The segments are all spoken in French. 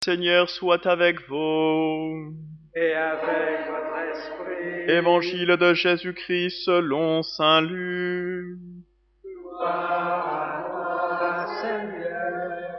Seigneur soit avec vous. Et avec votre esprit. Évangile de Jésus-Christ selon saint Luc. Gloire à toi, Seigneur.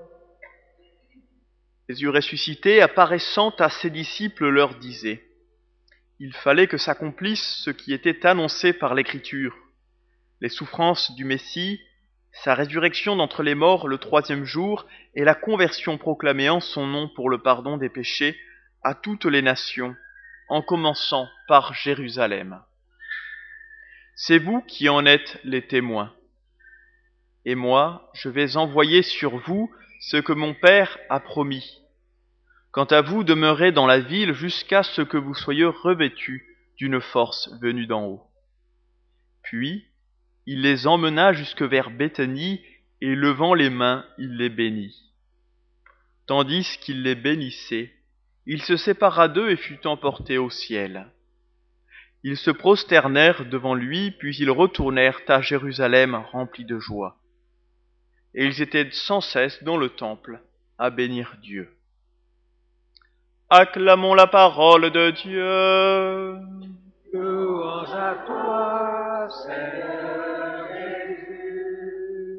Jésus ressuscité, apparaissant à ses disciples, leur disait: il fallait que s'accomplisse ce qui était annoncé par l'Écriture, les souffrances du Messie, sa résurrection d'entre les morts le 3e jour, et la conversion proclamée en son nom pour le pardon des péchés à toutes les nations, en commençant par Jérusalem. C'est vous qui en êtes les témoins. Et moi, je vais envoyer sur vous ce que mon Père a promis. Quant à vous, demeurez dans la ville jusqu'à ce que vous soyez revêtus d'une force venue d'en haut. Puis, il les emmena jusque vers Béthanie, et levant les mains, il les bénit. Tandis qu'il les bénissait, il se sépara d'eux et fut emporté au ciel. Ils se prosternèrent devant lui, puis ils retournèrent à Jérusalem remplis de joie. Et ils étaient sans cesse dans le temple à bénir Dieu. Acclamons la parole de Dieu. Louange à toi, Seigneur Jésus.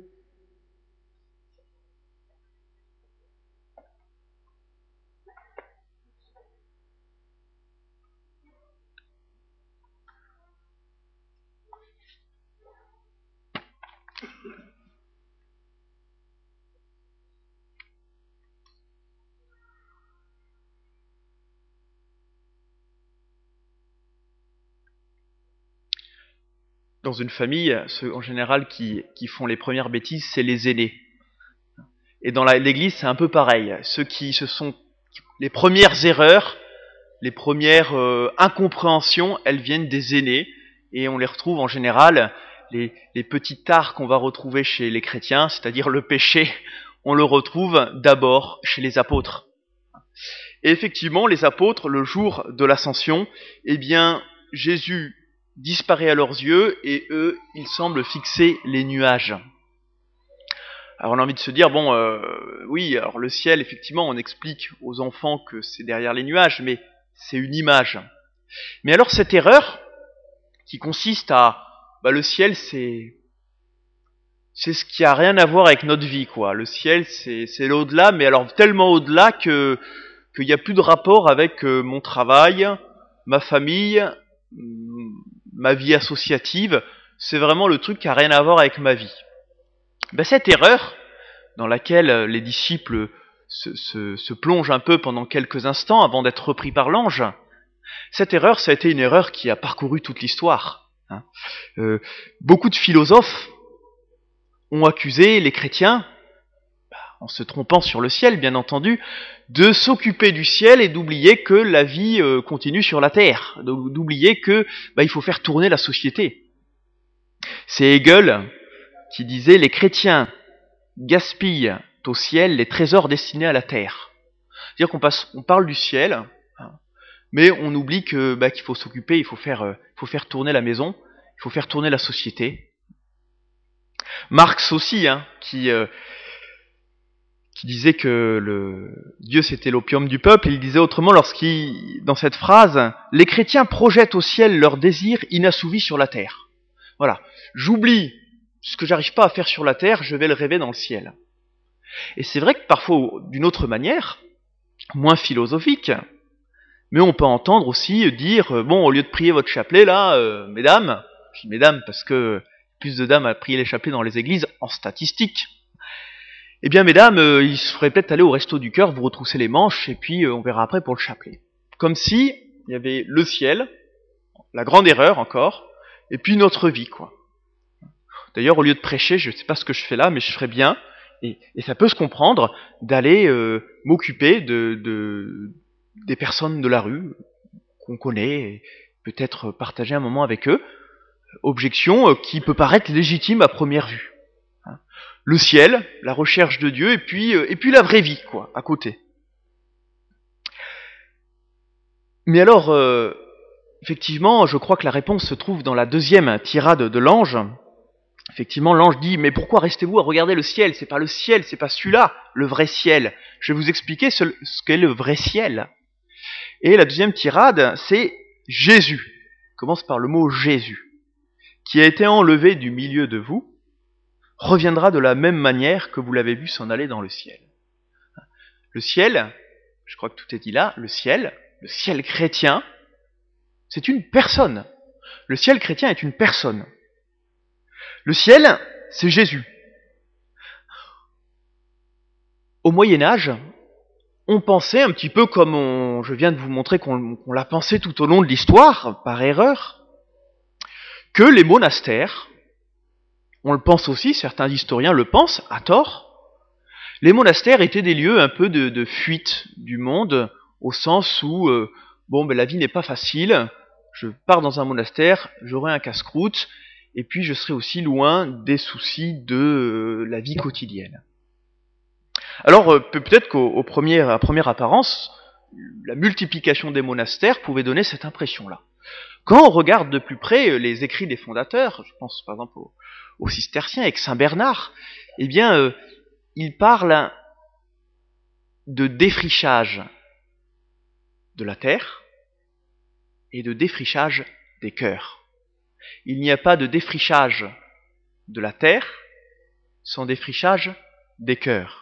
Dans une famille, ceux en général qui font les premières bêtises, c'est les aînés. Et dans l'église, c'est un peu pareil. Ceux qui se sont les premières erreurs, les premières incompréhensions, elles viennent des aînés, et on les retrouve en général, les petits tares qu'on va retrouver chez les chrétiens, c'est-à-dire le péché, on le retrouve d'abord chez les apôtres. Et effectivement, les apôtres, le jour de l'ascension, eh bien, Jésus disparaît à leurs yeux, et eux, ils semblent fixer les nuages. Alors on a envie de se dire, oui, alors le ciel, effectivement, on explique aux enfants que c'est derrière les nuages, mais c'est une image. Mais alors cette erreur, qui consiste à, le ciel, c'est ce qui a rien à voir avec notre vie, quoi. Le ciel, c'est l'au-delà, mais alors tellement au-delà qu'il n'y a plus de rapport avec mon travail, ma famille, ma vie associative. C'est vraiment le truc qui a rien à voir avec ma vie. Cette erreur, dans laquelle les disciples se plongent un peu pendant quelques instants avant d'être repris par l'ange, cette erreur, ça a été une erreur qui a parcouru toute l'histoire. Beaucoup de philosophes ont accusé les chrétiens, en se trompant sur le ciel bien entendu, de s'occuper du ciel et d'oublier que la vie continue sur la terre, d'oublier que il faut faire tourner la société. C'est Hegel qui disait: les chrétiens gaspillent au ciel les trésors destinés à la terre. C'est-à-dire qu'on parle du ciel, mais on oublie qu'il faut s'occuper, il faut faire tourner la maison, il faut faire tourner la société. Marx aussi, qui disait que Dieu c'était l'opium du peuple. Il disait autrement dans cette phrase, les chrétiens projettent au ciel leurs désirs inassouvis sur la terre. Voilà, j'oublie ce que j'arrive pas à faire sur la terre, je vais le rêver dans le ciel. Et c'est vrai que parfois, d'une autre manière, moins philosophique, mais on peut entendre aussi dire, au lieu de prier votre chapelet là, mesdames, je dis mesdames parce que plus de dames à prier les chapelets dans les églises en statistique, eh bien mesdames, il se ferait peut-être aller au resto du cœur, vous retroussez les manches, et puis on verra après pour le chapelet. Comme si il y avait le ciel, la grande erreur encore, et puis notre vie, quoi. D'ailleurs, au lieu de prêcher, je ne sais pas ce que je fais là, mais je ferais bien, et ça peut se comprendre, d'aller m'occuper des personnes de la rue qu'on connaît, et peut-être partager un moment avec eux. Objection qui peut paraître légitime à première vue. Le ciel, la recherche de Dieu, et puis la vraie vie, quoi, à côté. Mais alors, effectivement, je crois que la réponse se trouve dans la deuxième tirade de l'ange. Effectivement, l'ange dit, mais pourquoi restez-vous à regarder le ciel? C'est pas le ciel, c'est pas celui-là, le vrai ciel. Je vais vous expliquer ce qu'est le vrai ciel. Et la deuxième tirade, c'est Jésus. Commence par le mot Jésus, qui a été enlevé du milieu de vous, reviendra de la même manière que vous l'avez vu s'en aller dans le ciel. Le ciel, je crois que tout est dit là, le ciel chrétien, c'est une personne. Le ciel chrétien est une personne. Le ciel, c'est Jésus. Au Moyen-Âge, on pensait un petit peu comme je viens de vous montrer qu'on l'a pensé tout au long de l'histoire, par erreur, que les monastères, on le pense aussi, certains historiens le pensent, à tort, les monastères étaient des lieux un peu de fuite du monde, au sens où, la vie n'est pas facile, je pars dans un monastère, j'aurai un casse-croûte, et puis je serai aussi loin des soucis de la vie quotidienne. Alors peut-être à première apparence, la multiplication des monastères pouvait donner cette impression-là. Quand on regarde de plus près les écrits des fondateurs, je pense par exemple aux cisterciens avec Saint Bernard, eh bien il parle de défrichage de la terre et de défrichage des cœurs. Il n'y a pas de défrichage de la terre sans défrichage des cœurs.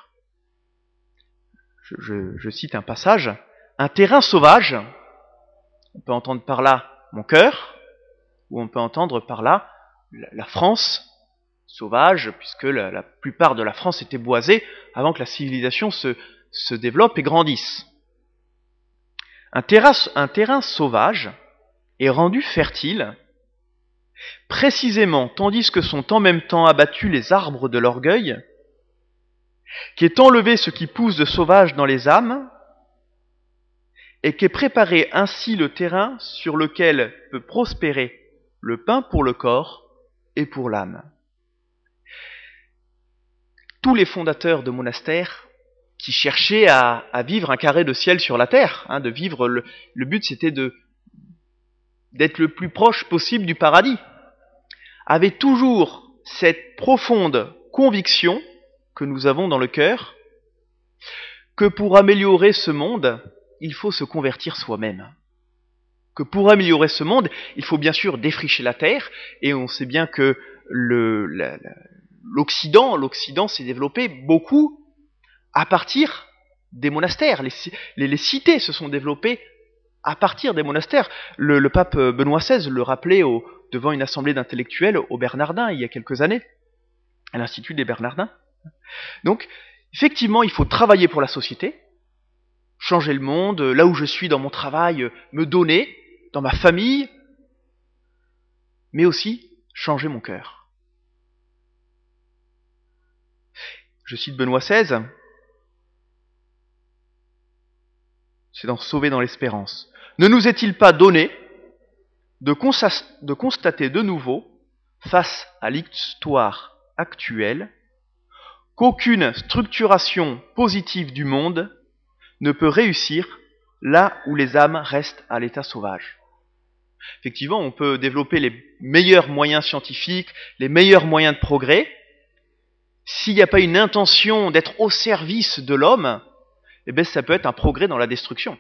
Je cite un passage. Un terrain sauvage, on peut entendre par là mon cœur, ou on peut entendre par là la France sauvage, puisque la plupart de la France était boisée avant que la civilisation se développe et grandisse. Un terrain sauvage est rendu fertile précisément tandis que sont en même temps abattus les arbres de l'orgueil, qui est enlevé ce qui pousse de sauvage dans les âmes, et qu'est préparé ainsi le terrain sur lequel peut prospérer le pain pour le corps et pour l'âme. Tous les fondateurs de monastères qui cherchaient à vivre un carré de ciel sur la terre, de vivre le but c'était d'être le plus proche possible du paradis, avaient toujours cette profonde conviction que nous avons dans le cœur, que pour améliorer ce monde, il faut se convertir soi-même. Que pour améliorer ce monde, il faut bien sûr défricher la terre, et on sait bien que l'Occident s'est développé beaucoup à partir des monastères. Les cités se sont développées à partir des monastères. Le pape Benoît XVI le rappelait devant une assemblée d'intellectuels au Bernardin il y a quelques années, à l'Institut des Bernardins. Donc, effectivement, il faut travailler pour la société, changer le monde, là où je suis dans mon travail, me donner, dans ma famille, mais aussi changer mon cœur. Je cite Benoît XVI, c'est dans Sauver dans l'espérance. Ne nous est-il pas donné de constater de nouveau, face à l'histoire actuelle, qu'aucune structuration positive du monde ne peut réussir là où les âmes restent à l'état sauvage. Effectivement, on peut développer les meilleurs moyens scientifiques, les meilleurs moyens de progrès. S'il n'y a pas une intention d'être au service de l'homme, eh bien, ça peut être un progrès dans la destruction.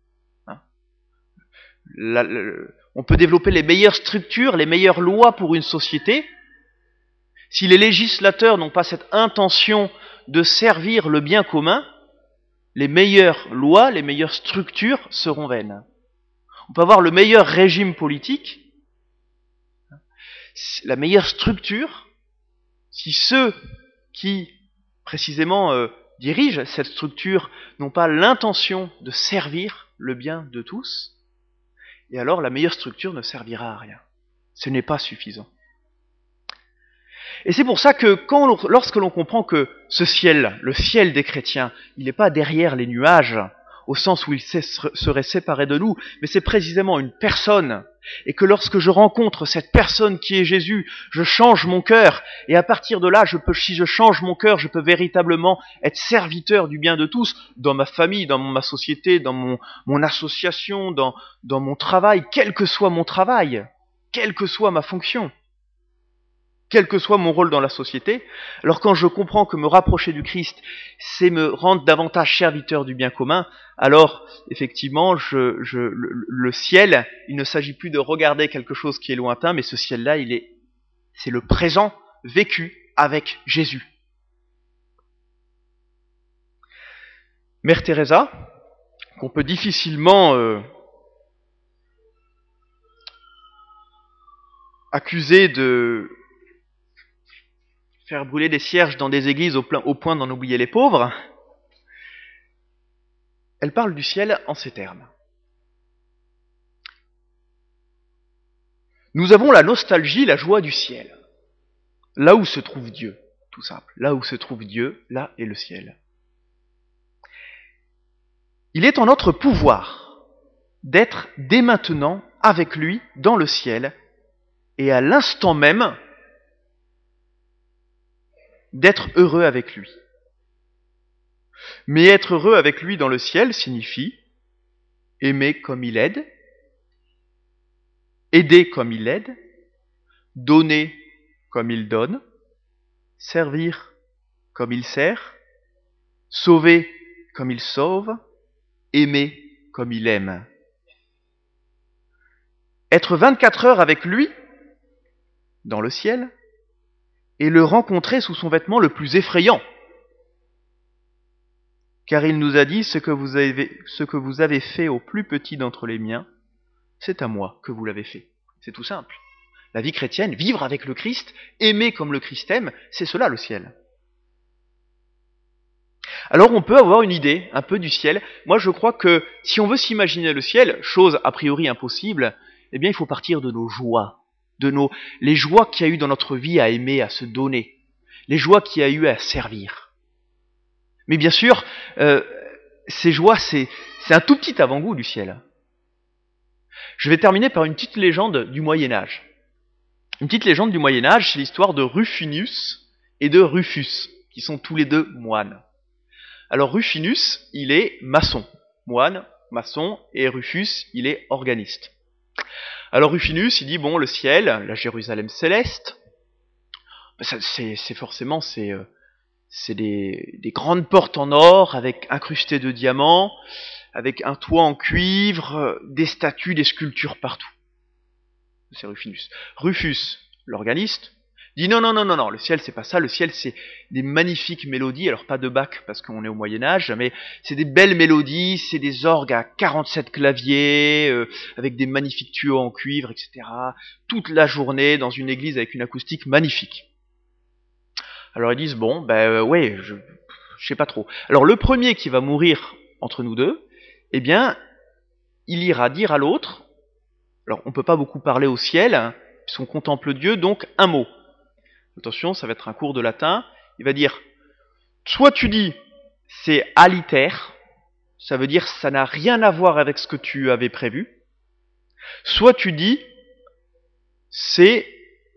On peut développer les meilleures structures, les meilleures lois pour une société. Si les législateurs n'ont pas cette intention de servir le bien commun, les meilleures lois, les meilleures structures seront vaines. On peut avoir le meilleur régime politique, la meilleure structure, si ceux qui, précisément, dirigent cette structure n'ont pas l'intention de servir le bien de tous, et alors la meilleure structure ne servira à rien. Ce n'est pas suffisant. Et c'est pour ça que lorsque l'on comprend que ce ciel, le ciel des chrétiens, il n'est pas derrière les nuages, au sens où il serait séparé de nous, mais c'est précisément une personne, et que lorsque je rencontre cette personne qui est Jésus, je change mon cœur, et à partir de là, si je change mon cœur, je peux véritablement être serviteur du bien de tous, dans ma famille, dans ma société, dans mon association, dans mon travail, quel que soit mon travail, quelle que soit ma fonction. quel que soit mon rôle dans la société. Alors quand je comprends que me rapprocher du Christ, c'est me rendre davantage serviteur du bien commun, alors effectivement, le ciel, il ne s'agit plus de regarder quelque chose qui est lointain, mais ce ciel-là, c'est le présent vécu avec Jésus. Mère Teresa, qu'on peut difficilement accuser de faire brûler des cierges dans des églises au point d'en oublier les pauvres, elle parle du ciel en ces termes. Nous avons la nostalgie, la joie du ciel. Là où se trouve Dieu, tout simple. Là où se trouve Dieu, là est le ciel. Il est en notre pouvoir d'être dès maintenant avec lui dans le ciel et à l'instant même d'être heureux avec lui. Mais être heureux avec lui dans le ciel signifie aimer comme il aide, aider comme il aide, donner comme il donne, servir comme il sert, sauver comme il sauve, aimer comme il aime. Être 24 heures avec lui, dans le ciel, et le rencontrer sous son vêtement le plus effrayant. Car il nous a dit, ce que vous avez fait au plus petit d'entre les miens, c'est à moi que vous l'avez fait. C'est tout simple. La vie chrétienne, vivre avec le Christ, aimer comme le Christ aime, c'est cela le ciel. Alors on peut avoir une idée un peu du ciel. Moi je crois que si on veut s'imaginer le ciel, chose a priori impossible, eh bien il faut partir de nos joies, les joies qu'il y a eu dans notre vie à aimer, à se donner, les joies qu'il y a eu à servir. Mais bien sûr, ces joies, c'est un tout petit avant-goût du ciel. Je vais terminer par une petite légende du Moyen-Âge. Une petite légende du Moyen-Âge, c'est l'histoire de Rufinus et de Rufus, qui sont tous les deux moines. Alors Rufinus, il est maçon, moine, maçon, et Rufus, il est organiste. Alors Rufinus, il dit, bon, le ciel, la Jérusalem céleste, c'est forcément des grandes portes en or, avec incrustées de diamants, avec un toit en cuivre, des statues, des sculptures partout. C'est Rufinus. Rufus, l'organiste, dit non, le ciel c'est pas ça, le ciel c'est des magnifiques mélodies, alors pas de Bach parce qu'on est au Moyen-Âge, mais c'est des belles mélodies, c'est des orgues à 47 claviers, avec des magnifiques tuyaux en cuivre, etc. Toute la journée dans une église avec une acoustique magnifique. Alors ils disent, bon, ouais, je sais pas trop. Alors le premier qui va mourir entre nous deux, eh bien, il ira dire à l'autre, alors on peut pas beaucoup parler au ciel, hein, puisqu'on contemple Dieu, donc un mot. Attention, ça va être un cours de latin. Il va dire, soit tu dis, c'est aliter, ça veut dire ça n'a rien à voir avec ce que tu avais prévu, soit tu dis, c'est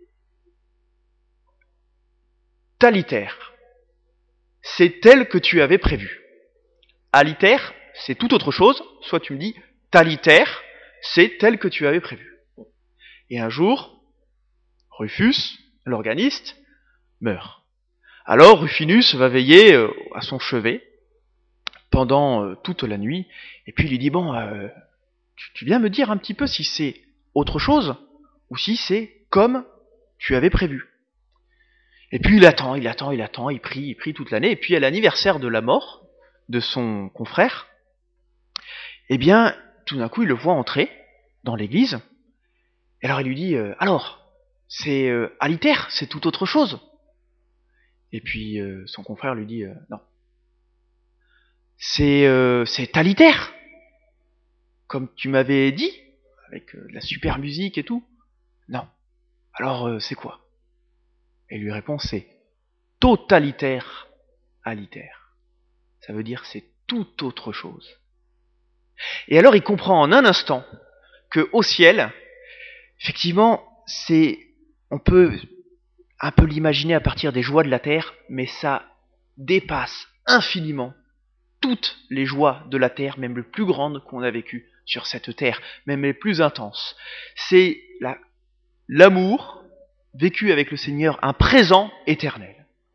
taliter, c'est tel que tu avais prévu. Aliter, c'est tout autre chose, soit tu me dis, taliter, c'est tel que tu avais prévu. Et un jour, Rufus, l'organiste, meurt. Alors Rufinus va veiller à son chevet pendant toute la nuit, et puis il lui dit, bon, tu viens me dire un petit peu si c'est autre chose, ou si c'est comme tu avais prévu. Et puis il attend, il prie toute l'année, et puis à l'anniversaire de la mort de son confrère, eh bien, tout d'un coup, il le voit entrer dans l'église, et alors il lui dit, alors, c'est aliter, c'est tout autre chose. Et puis son confrère lui dit, non, c'est taliter, comme tu m'avais dit, avec de la super musique et tout. Non, alors c'est quoi? Et il lui répond, c'est totalitaire aliter. Ça veut dire c'est tout autre chose. Et alors il comprend en un instant que au ciel, effectivement, on peut un peu l'imaginer à partir des joies de la terre, mais ça dépasse infiniment toutes les joies de la terre, même les plus grandes qu'on a vécues sur cette terre, même les plus intenses. C'est l'amour vécu avec le Seigneur un présent éternel.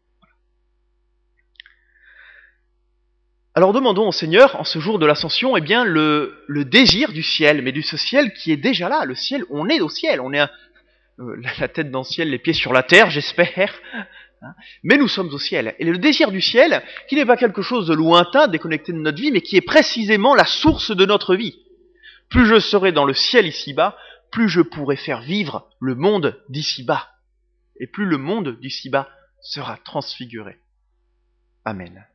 Alors demandons au Seigneur, en ce jour de l'Ascension, eh bien le désir du ciel, mais de ce ciel qui est déjà là. Le ciel, on est au ciel, on est la tête dans le ciel, les pieds sur la terre, j'espère. Mais nous sommes au ciel. Et le désir du ciel, qui n'est pas quelque chose de lointain, déconnecté de notre vie, mais qui est précisément la source de notre vie. Plus je serai dans le ciel ici-bas, plus je pourrai faire vivre le monde d'ici-bas. Et plus le monde d'ici-bas sera transfiguré. Amen.